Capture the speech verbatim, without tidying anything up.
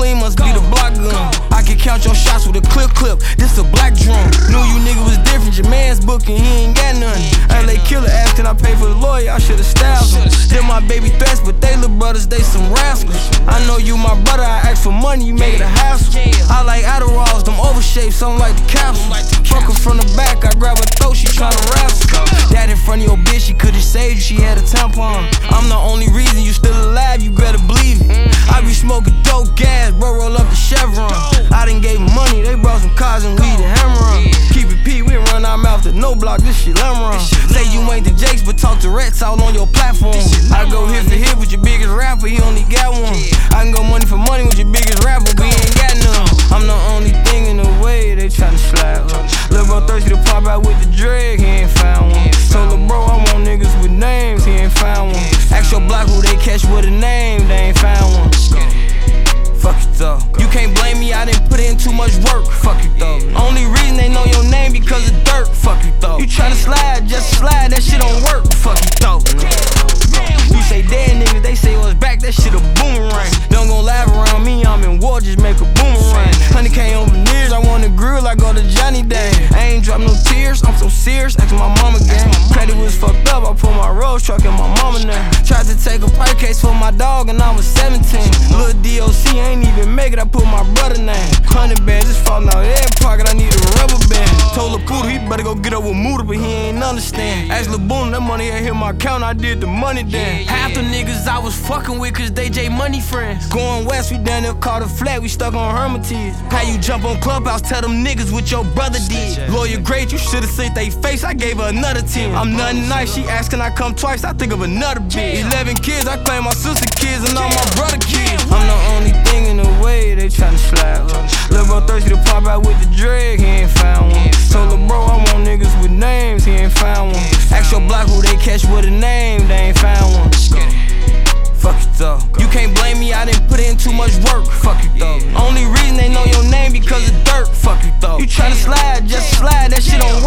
clean, must be the block gun. I can count your shots with a clip clip, this a black drum. Knew you nigga was different, your man's booking, he ain't got nothing. L A killer asked, can I pay for the lawyer? I should've stabbed him. Them my baby threats, but they little brothers, they some rascals. I know you my brother, I ask for money, you make it a hassle. I like Adderalls, them overshapes, something like the capsule. Fuck her from the back, I grab her throat, she tryna wrestle. That in front of your bitch, she could've saved you, she had a tampon. I'm the only reason you still alive, you better believe it. I be smoking dope gas, bro, roll up the Chevron. I done gave them money, they brought some cars and weed and hammer on. Keep it P, we run our mouth to no block, this shit Lemron. Say you ain't the Jakes, but talk to Rats out on your platform. I go hit for hit with your biggest rapper, he only got one. I can go money for money with your biggest rapper, but he ain't got none. I'm the only thing in the way, they tryna slide. Lil' bro thirsty to pop out with the drag, he ain't found one. Told lil' bro I want niggas with names, he ain't found one. Ask your block who they catch with a name, they ain't found one. Fuck it though. You can't blame me, I didn't put in too much work. Fuck it though. Only reason they know your name because of dirt. Fuck it though. You tryna slide, just slide, that shit don't work. Fuck it though. You say dead niggas, they say what's back, that shit a boomerang. Don't gon' laugh around me, I'm in war, just make a boomerang. one hundred K on veneers, I want a grill, I go to Johnny Day. I ain't drop no tears, I'm so serious, asking my mama gang. Credit was fucked up, I put my Rolls truck in my mama name. Tried to take a pipe case for my dog and I was seventeen. Lil' D O C ain't even make it, I put my brother name. Hundred bands just falling out every pocket, I need a rubber band. Told Lil' Poodle he better go get up with Muda, but he ain't understand. Asked Lil' Boone, that money ain't hit my account, I did the money then. Half the niggas I was fucking with cause they J Money friends. Going west, we down there caught a flat, we stuck on Hermitage. How you jump on Clubhouse, tell them niggas what your brother did. Lawyer great, you should've seen they face, I gave her another ten. I'm nothing nice, she asked can I come twice, I think of another bitch. Eleven kids, I claim my sister kids and all my brother kids. I'm the only thing in the way, they tryna slide. Lil' bro thirsty to pop out with the drag, he ain't found one. Told lil' bro I want niggas with names, he ain't found one. Ask your block who they catch with a name, they ain't found one. Fuck it though. You can't blame me, I didn't put in too much work. Fuck it though. Only reason they know your name because of dirt. Fuck it though. You tryna slide, just slide, that shit don't